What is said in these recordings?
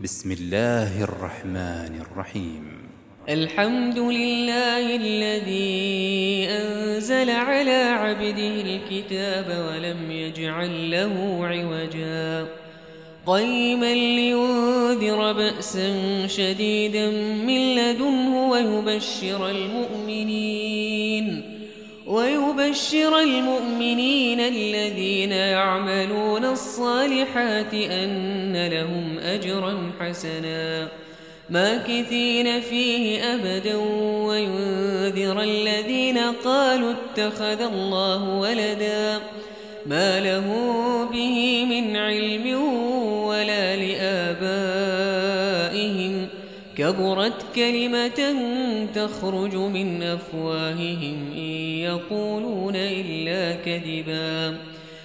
بسم الله الرحمن الرحيم. الحمد لله الذي أنزل على عبده الكتاب ولم يجعل له عوجا قيما لينذر بأسا شديدا من لدنه ويبشر المؤمنين الذين يعملون الصالحات أن لهم أجرا حسنا ماكثين فيه أبدا وينذر الذين قالوا اتخذ الله ولدا ما له به من علم ولا لآبائهم كبرت كلمة تخرج من أفواههم إن يقولون إلا كذبا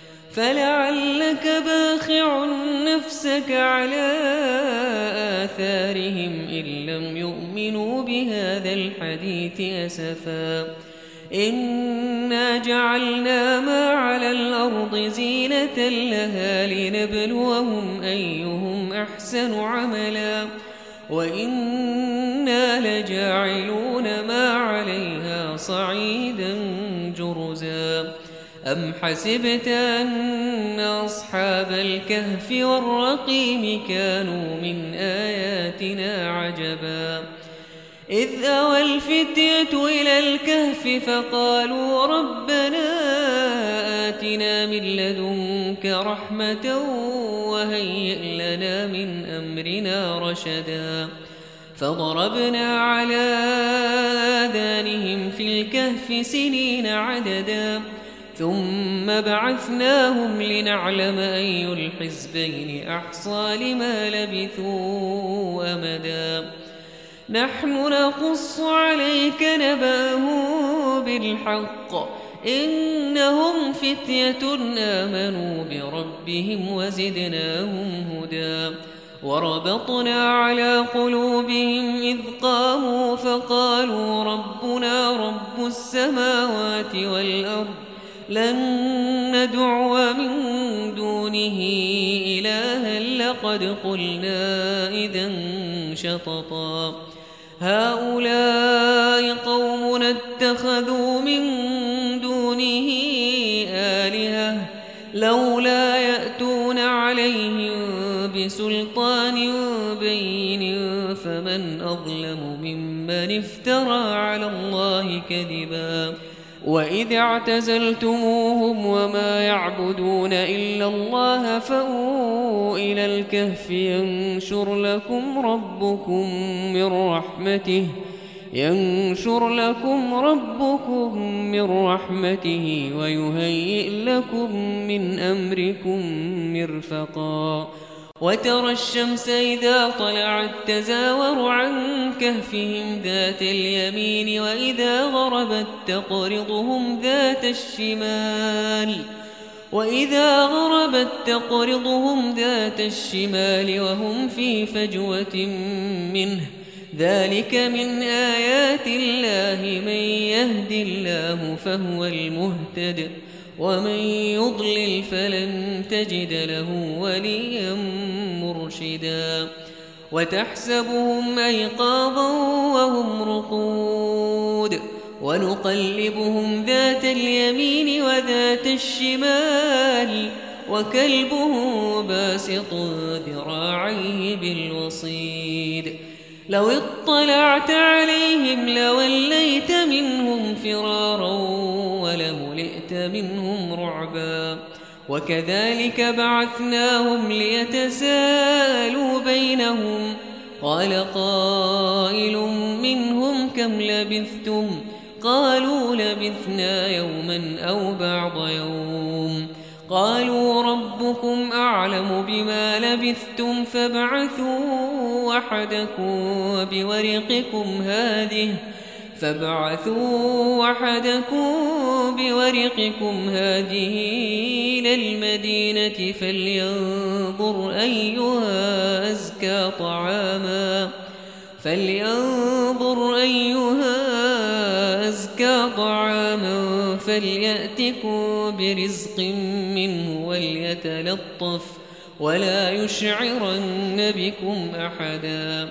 فلعلك باخع نفسك على آثارهم إن لم يؤمنوا بهذا الحديث أسفا إنا جعلنا ما على الأرض زينة لها لنبلوهم أيهم أحسن عملا وإنا لجاعلون ما عليها صعيدا جرزا أم حسبت أن أصحاب الكهف والرقيم كانوا من آياتنا عجبا إذ أوى الفتية إلى الكهف فقالوا ربنا آتنا من لدنك رحمة وهيئ لنا من أمرنا رشدا فضربنا على آذانهم في الكهف سنين عددا ثم بعثناهم لنعلم أي الحزبين أحصى لما لبثوا أمدا نحن نقص عليك نبأهم بالحق إنهم فتية آمنوا بربهم وزدناهم هدى وربطنا على قلوبهم إذ قاموا فقالوا ربنا رب السماوات والأرض لن ندعو من دونه إلها لقد قلنا إذا شططا هؤلاء قوم اتخذوا من دونه آلهة لولا يأتون عليهم بسلطان بين فمن أظلم ممن افترى على الله كذبا وإذ اعتزلتموهم وما يعبدون إلا الله فأووا إلى الكهف ينشر لكم ربكم من رحمته ويهيئ لكم من أمركم مرفقا وترى الشمس إذا طلعت تزاور عن كهفهم ذات اليمين وإذا غربت تقرضهم ذات الشمال وهم في فجوة منه ذلك من آيات الله من يهد الله فهو المهتد ومن يضلل فلن تجد له وليا مرشدا وتحسبهم أيقاظا وهم رقود ونقلبهم ذات اليمين وذات الشمال وكلبهم باسط ذراعيه بالوصيد لو اطلعت عليهم لوليت منهم فرارا ولملئت منهم رعبا وكذلك بعثناهم ليتساءلوا بينهم قال قائل منهم كم لبثتم قالوا لبثنا يوما أو بعض يوم قالوا ربكم أعلم بما لبثتم فابعثوا وحدكم بورقكم هذه إلى المدينة فلينظر أيها أزكى طعاما فليأتكم برزق منه ولا يشعرن بكم أحدا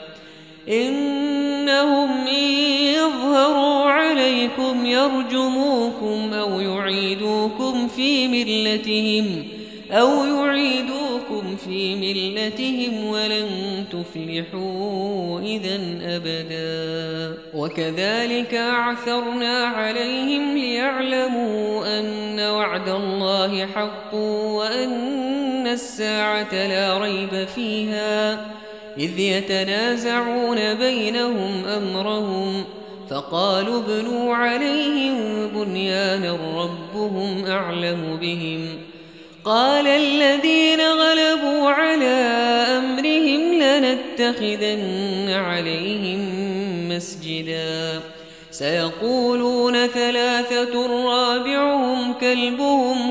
إنهم إن يظهروا عليكم يرجموكم أو يعيدوكم في ملتهم ولن تفلحوا إذا أبدا وكذلك أعثرنا عليهم ليعلموا أن وعد الله حق وأن الساعة لا ريب فيها إذ يتنازعون بينهم أمرهم فقالوا ابنوا عليهم بنيانا ربهم أعلم بهم قال الذين غلبوا على أمرهم لنتخذن عليهم مسجدا سيقولون ثلاثة رابعهم كلبهم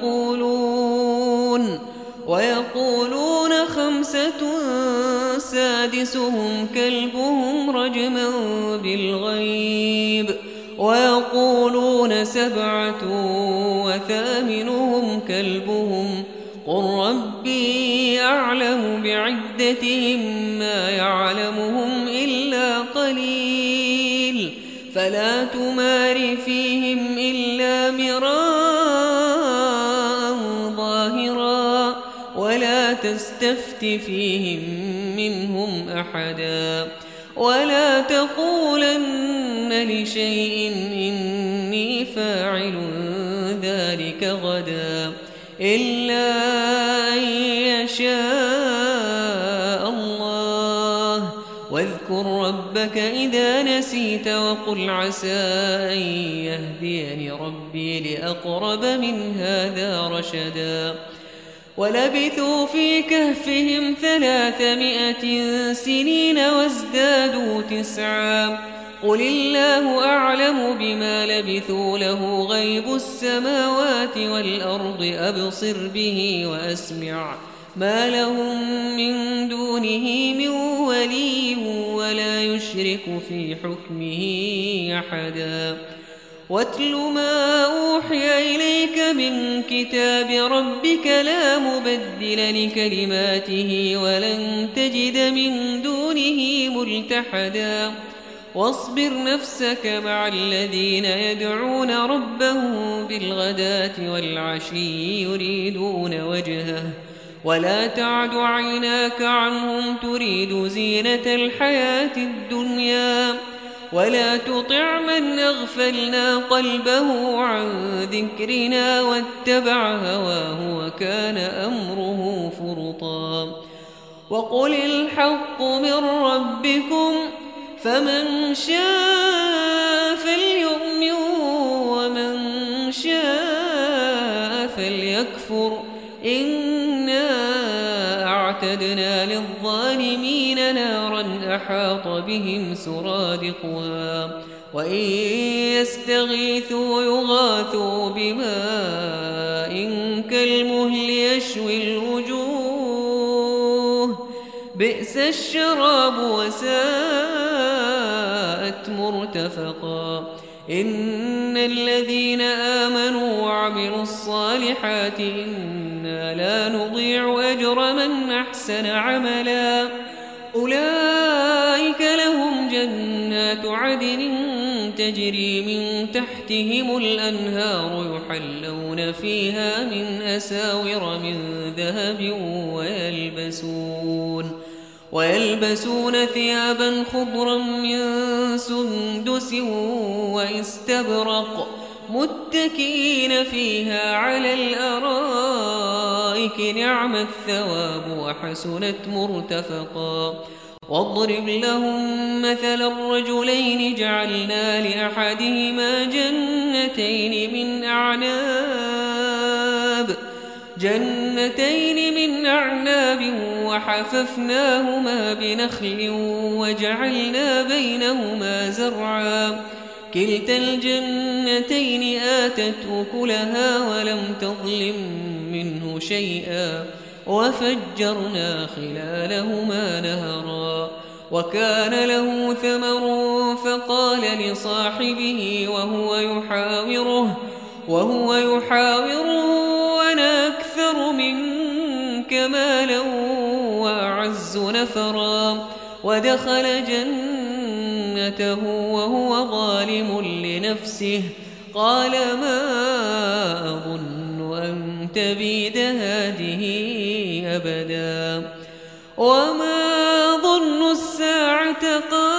ويقولون خمسة سادسهم كلبهم رجما بالغيب ويقولون سبعة وثامنهم كلبهم قل ربي أعلم بعدتهم ما يعلمهم إلا قليل فلا تمار فيهم إلا مراء ظاهرا ولا تستفت فيهم منهم أحدا ولا تقولن لشيء إني فاعل ذلك غدا إلا أن يشاء الله واذكر ربك إذا نسيت وقل عسى أن يهديني ربي لأقرب من هذا رشدا ولبثوا في كهفهم 300 سنين وازدادوا 9 قل الله أعلم بما لبثوا له غيب السماوات والأرض أبصر به وأسمع ما لهم من دونه من ولي ولا يشرك في حكمه أحدا واتل ما أوحي إليك من كتاب ربك لا مبدل لكلماته ولن تجد من دونه ملتحدا واصبر نفسك مع الذين يدعون ربهم بالغداة والعشي يريدون وجهه ولا تعد عيناك عنهم تريد زينة الحياة الدنيا ولا تطع من أغفلنا قلبه عن ذكرنا واتبع هواه وكان أمره فرطا وقل الحق من ربكم فمن شاء فليؤمن ومن شاء فليكفر إنا أعتدنا للظالمين نارا أحاط بهم سرادقها وإن يستغيثوا يغاثوا بماء كالمهل يشوي الوجوه بئس الشراب وساءت مرتفقا إن الذين آمنوا وعملوا الصالحات إنا لا نضيع أجر من أحسن عملا أولئك لهم جنات عدن تجري من تحتهم الأنهار يحلون فيها من أساور من ذهب ويلبسون ثيابا خضرا من سندس واستبرق متكئين فيها على الأرائك نعم الثواب وحسنت مرتفقا واضرب لهم مثل الرجلين جعلنا لأحدهما جنتين من أعناب وحففناهما بنخل وجعلنا بينهما زرعا كلتا الجنتين آتت أكلها ولم تظلم منه شيئا وفجرنا خلالهما نهرا وكان له ثمر فقال لصاحبه وهو يحاوره أنا أكثر منك مالا يعز نفرا ودخل جنته وهو ظالم لنفسه قال ما أظن أن تبيد هذه أبدا وما ظن الساعة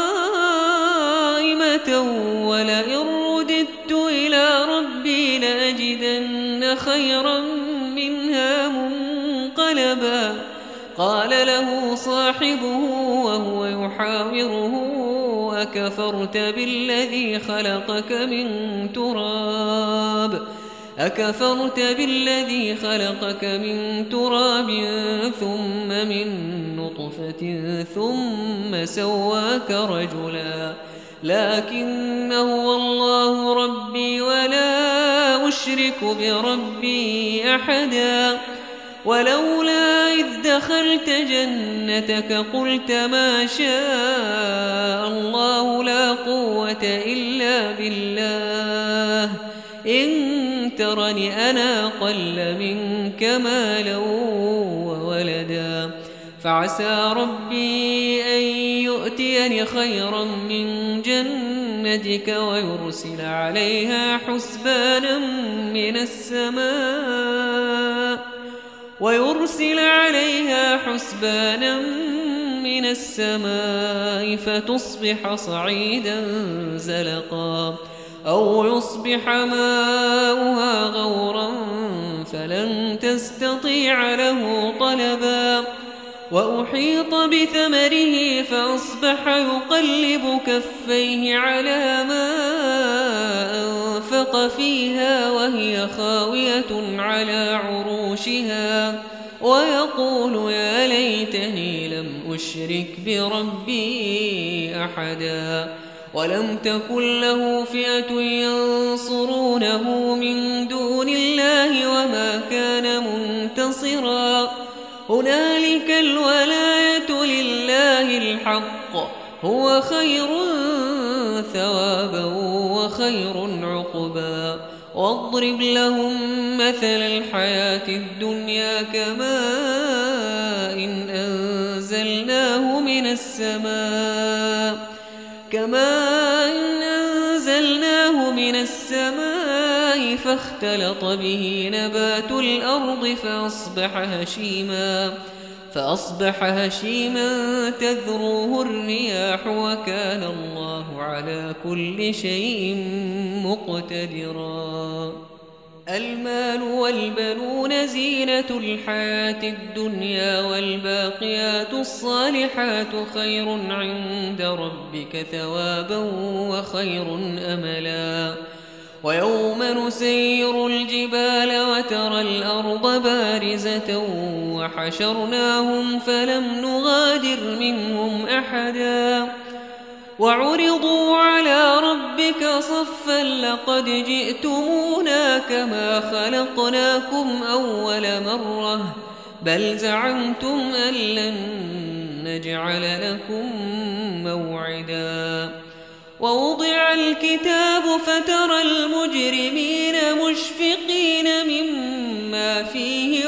قائمة ولئن رددت إلى ربي لأجدن خيرا منها منقلبا قال له صاحبه وهو يحاوره أكفرت بالذي خلقك من تراب ثم من نطفة ثم سواك رجلا لكن هو الله ربي ولا أشرك بربي أحدا ولولا إذ دخلت جنتك قلت ما شاء الله لا قوة إلا بالله إن ترني أنا أقل منك مالا وولدا فعسى ربي أن يؤتيني خيرا من جنتك ويرسل عليها حسبانا من السماء فتصبح صعيدا زلقا أو يصبح ماؤها غورا فلن تستطيع له طلبا وأحيط بثمره فأصبح يقلب كفيه على ما أنفق فيها وهي خاوية على عروشها ويقول يا ليتني لم أشرك بربي أحدا ولم تكن له فئة ينصرونه من دون الله وما كان منتصرا هنالك الولاية لله الحق هو خير ثوابا وخير عقبا واضرب لهم مثل الحياة الدنيا كماء إن أنزلناه من السماء فاختلط به نبات الأرض فأصبح هشيما تذروه الرياح وكان الله على كل شيء مقتدرا المال والبنون زينة الحياة الدنيا والباقيات الصالحات خير عند ربك ثوابا وخير أملا ويوم نسير الجبال وترى الأرض بارزة وحشرناهم فلم نغادر منهم أحدا وعرضوا على ربك صفا لقد جئتمونا كما خلقناكم أول مرة بل زعمتم أن لن نجعل لكم موعدا ووضع الكتاب فترى المجرمين مشفقين مما فيه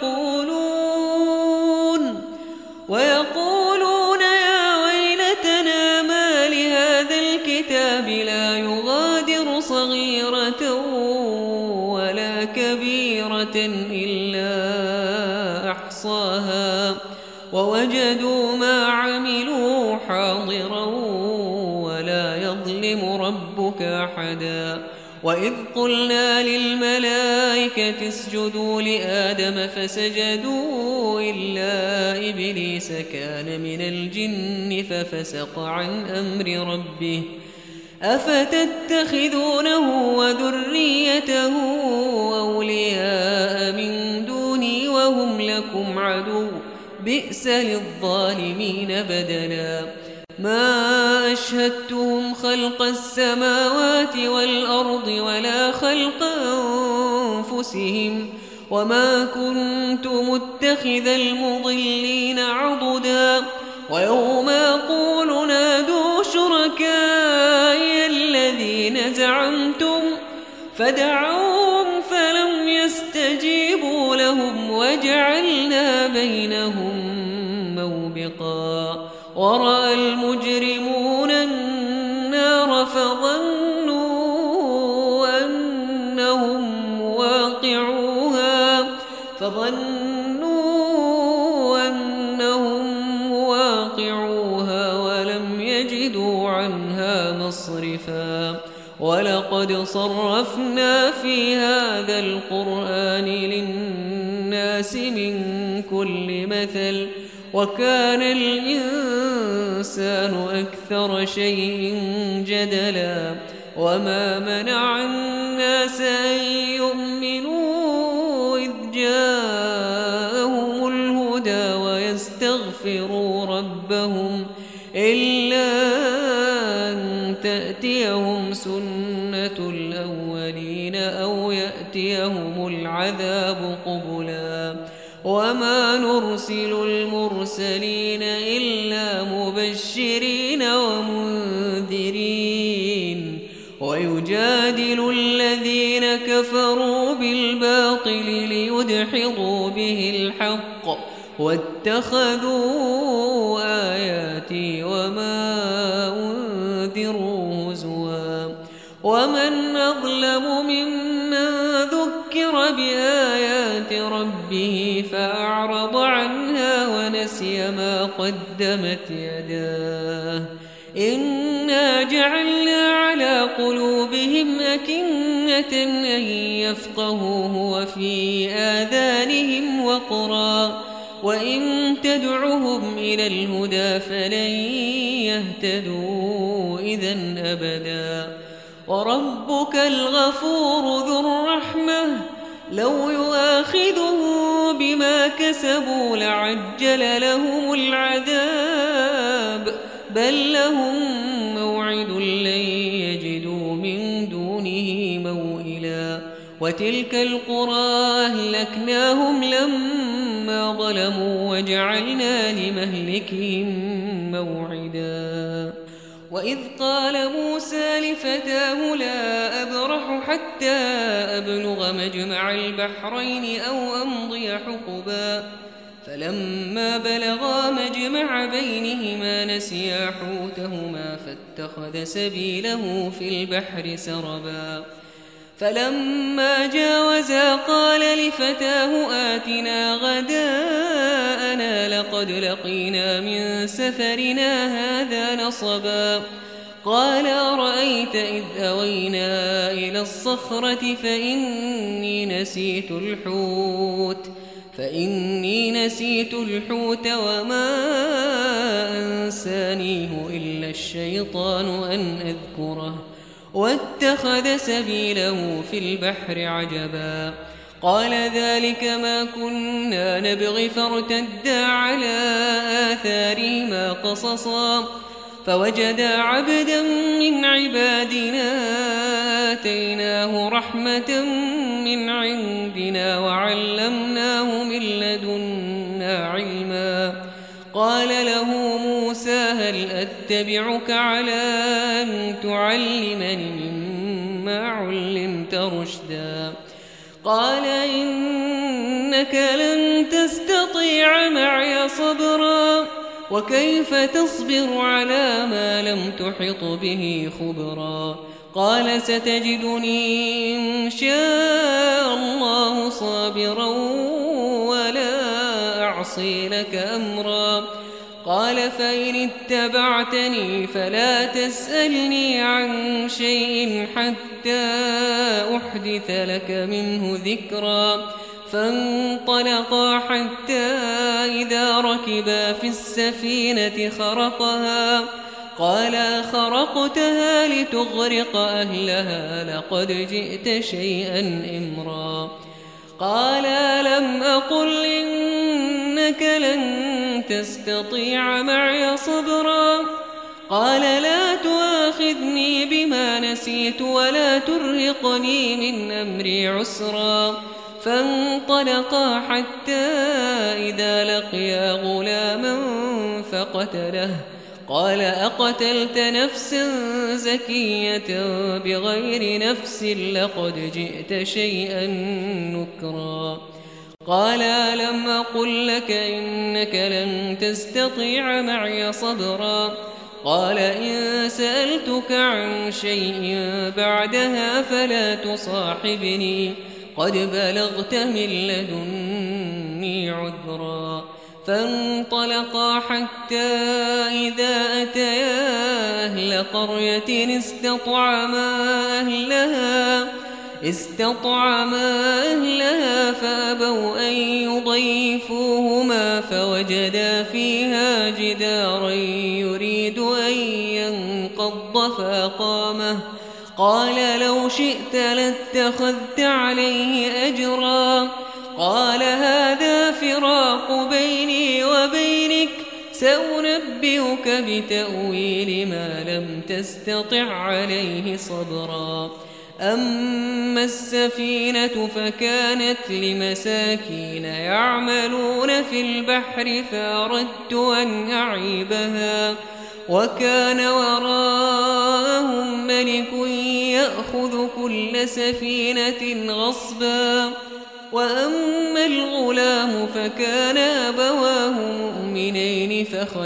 ويقولون يا ويلتنا ما لهذا الكتاب لا يغادر صغيرة ولا كبيرة إلا أحصاها ووجدوا ما عملوا حاضرا ولا يظلم ربك أحدا وإذ قلنا للملائكة اسجدوا لآدم فسجدوا إلا إبليس كان من الجن ففسق عن أمر ربه أفتتخذونه وذريته أولياء من دوني وهم لكم عدو بئس للظالمين بدلا ما أشهدتهم خلق السماوات والأرض ولا خلق أنفسهم وما كنت متخذ المضلين عضدا ويوم يقول نادوا شركائي الذين زعمتم فدعوهم فلم يستجيبوا لهم وجعلنا بينهم موبقا ورأى المجرمون النار فظنوا أنهم واقعوها ولم يجدوا عنها مصرفا ولقد صرفنا في هذا القرآن للناس من كل مثل وكان الإنسان أكثر شيء جدلا وما منع الناس أن يؤمنوا إذ جاءهم الهدى ويستغفروا ربهم إلا أن تأتيهم سنة الأولين أو يأتيهم العذاب قبلا وما نرسل المرسلين إلا مبشرين ومنذرين ويجادل الذين كفروا بالباطل ليدحضوا به الحق واتخذوا آياتي وما أنذروا هزوا ومن أظلم ممن ذكر بآيات ربه فأعرض عنها ونسي ما قدمت يداه إنا جعلنا على قلوبهم أكنة أن يفقهوه وفي آذانهم وقرا وإن تدعهم إلى الهدى فلن يهتدوا إذن أبدا وربك الغفور ذو الرحمة لو يؤاخذه بما كسبوا لعجل لهم العذاب بل لهم موعد لن يجدوا من دونه موئلا وتلك القرى أهلكناهم لما ظلموا وجعلنا لمهلكهم موعدا وإذ قال موسى لفتاه لا أبرح حتى أبلغ مجمع البحرين أو أمضي حقبا فلما بلغا مجمع بينهما نسيا حوتهما فاتخذ سبيله في البحر سربا فلما جاوزا قال لفتاه آتنا غداءنا لقد لقينا من سفرنا هذا نصبا قال أرأيت إذ أوينا إلى الصخرة فإني نسيت الحوت وما أنسانيه إلا الشيطان أن أذكره واتخذ سبيله في البحر عجبا قال ذلك ما كنا نبغي فارتدا على آثارهما قصصا فوجدا عبدا من عبادنا آتيناه رحمة من عندنا وعلمناه من لدنا علما قال له موسى هل أتبعك على أن تعلمني مما علمت رشدا قال إنك لن تستطيع معي صبرا وكيف تصبر على ما لم تحط به خبرا قال ستجدني إن شاء الله صابرا ولا أعصي لك أمرا قال فإن اتبعتني فلا تسألني عن شيء حتى أحدث لك منه ذكرا فانطلقا حتى إذا ركبا في السفينة خرقها قال خرقتها لتغرق أهلها لقد جئت شيئا إمرا قال لم أقل إنك لن تستطيع معي صبرا قال لا تؤاخذني بما نسيت ولا ترهقني من أمري عسرا فانطلقا حتى إذا لقيا غلاما فقتله قال أقتلت نفسا زكية بغير نفس لقد جئت شيئا نكرا قال ألم أقل لك إنك لن تستطيع معي صبرا قال إن سألتك عن شيء بعدها فلا تصاحبني قد بلغت من لدني عذرا فانطلقا حتى إذا أتيا أهل قرية استطعما أهلها فأبوا أن يضيفوهما فوجدا فيها جدارا يريد أن ينقض فأقامه قال لو شئت لاتخذت عليه أجرا قال هذا فراق بيني وبينك سأنبئك بتأويل ما لم تستطع عليه صبرا أما السفينة فكانت لمساكين يعملون في البحر فأردت أن أعيبها وكان وراءهم ملك يأخذ كل سفينة غصبا وأما الغلام فكان أبواه مؤمنين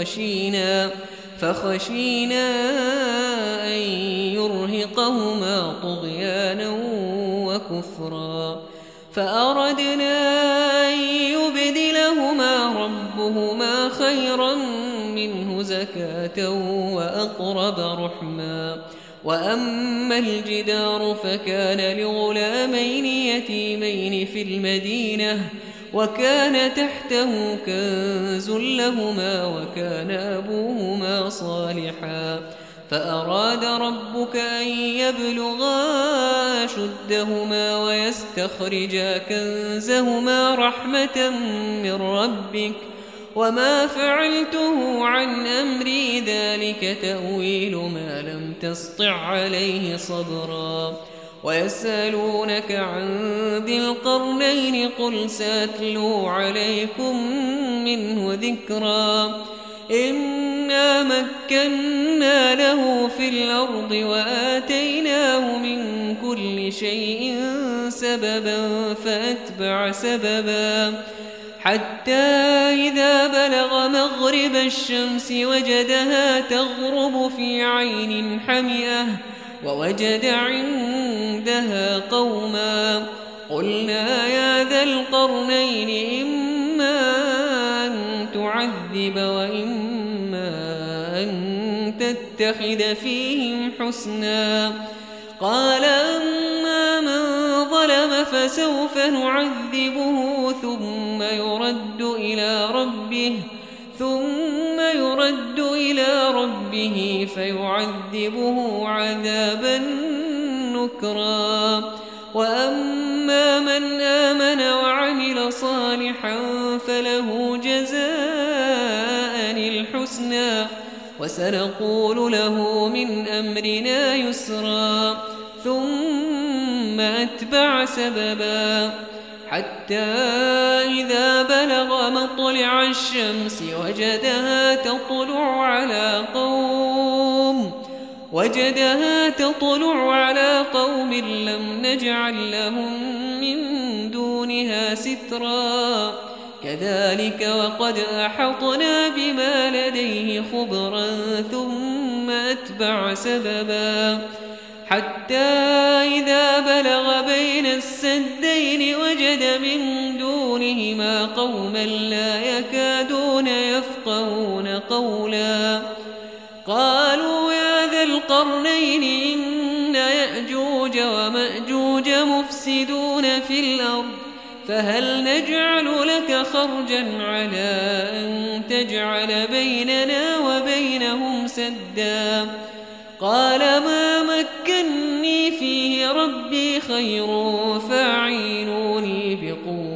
فخشينا أن يرهقهما طغيانا وكفرا فأردنا أن يبدلهما ربهما خيرا منه زكاة وأقرب رحما وأما الجدار فكان لغلامين يتيمين في المدينة وكان تحته كنز لهما وكان أبوهما صالحا فأراد ربك أن يبلغا أشدهما ويستخرجا كنزهما رحمة من ربك وما فعلته عن أمري ذلك تأويل ما لم تسطع عليه صبرا ويسألونك عن ذي القرنين قل سأتلو عليكم منه ذكرا إنا مكنا له في الأرض وآتيناه من كل شيء سببا فأتبع سببا حتى إذا بلغ مغرب الشمس وجدها تغرب في عين حمئة ووجد عندها قوما قلنا يا ذا القرنين إما أن تعذب وإما أن تتخذ فيهم حسنا قال أما من ظلم فسوف نعذبه ثم يرد إلى ربه فيعذبه عذابا نكرا وأما من آمن وعمل صالحا فله جزاء الحسنى وسنقول له من أمرنا يسرا ثم أتبع سببا حتى إذا بلغ مطلع الشمس وجدها تطلع على قوم لم نجعل لهم من دونها سترا كذلك وقد أحطنا بما لديه خبرا ثم أتبع سببا حتى إذا بلغ بين السدين وجد من دونهما قوما لا يكادون يفقهون قولا قالوا يا ذا القرنين إن يأجوج ومأجوج مفسدون في الأرض فهل نجعل لك خرجا على أن تجعل بيننا وبينهم سدا قال ما مكني فيه ربي خير فأعينوني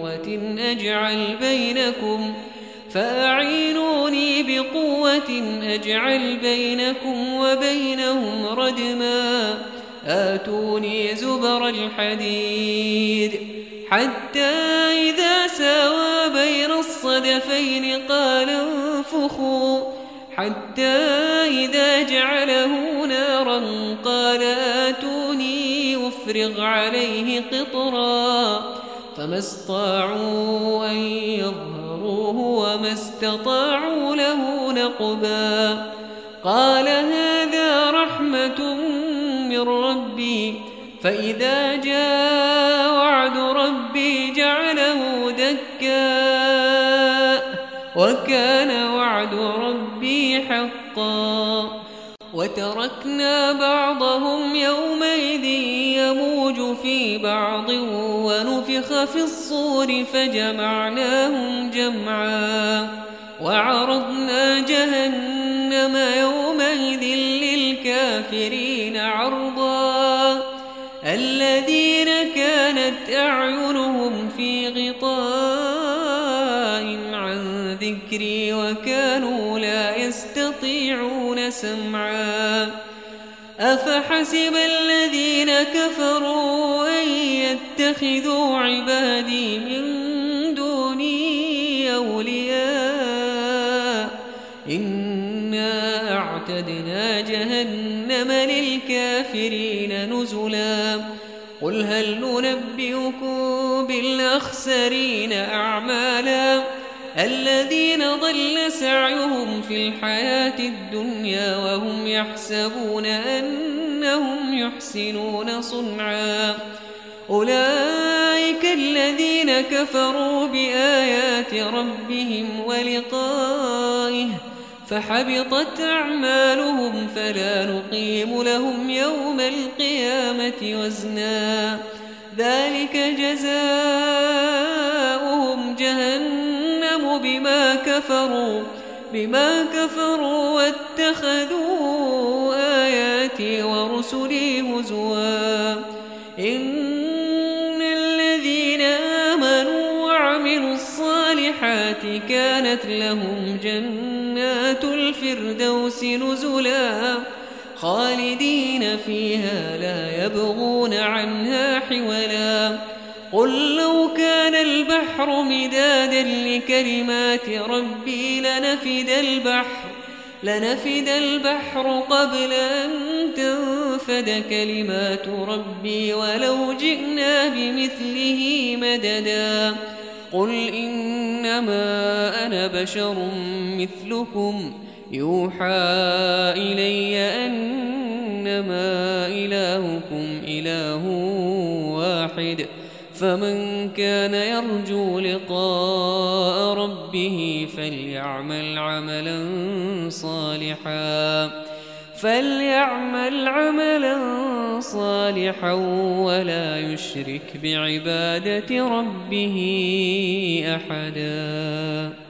بقوة أجعل بينكم وبينهم ردما آتوني زبر الحديد حتى إذا ساوى بين الصدفين قال انفخوا حتى إذا جعله نارا قال آتوني أفرغ عليه قطرا فما استطاعوا أن يظهروه وما استطاعوا له نقبا قال هذا رحمة من ربي فإذا جاء وعد ربي جعله دكاء وكان وعد ربي حقا وتركنا بعضهم يومئذ يموج في بعض ونفخ في الصور فجمعناهم جمعا وعرضنا جهنم يومئذ للكافرين عرضا الذين كانت أعينهم في غطاء عن ذكري وكانوا لا يستطيعون سمعا أفحسب الذين كفروا أن يتخذوا عبادي من دوني أولياء إنا أعتدنا جهنم للكافرين نزلا قل هل ننبئكم بالأخسرين أعمالا الذين ضل سعيهم في الحياة الدنيا وهم يحسبون أنهم يحسنون صنعا أولئك الذين كفروا بآيات ربهم ولقائه فحبطت أعمالهم فلا نقيم لهم يوم القيامة وزنا ذلك جزاؤهم جهنم بما كفروا واتخذوا آياتي ورسلي هزوا إن الذين آمنوا وعملوا الصالحات كانت لهم جنات الفردوس نزلا خالدين فيها لا يبغون عنها حولا قل لو كان البحر مدادا لكلمات ربي لنفد البحر قبل أن تنفد كلمات ربي ولو جئنا بمثله مددا قل إنما أنا بشر مثلكم يوحى إلي أنما إلهكم إله واحد فمن كان يرجو لقاء ربه فليعمل عملا صالحا ولا يشرك بعبادة ربه أحدا.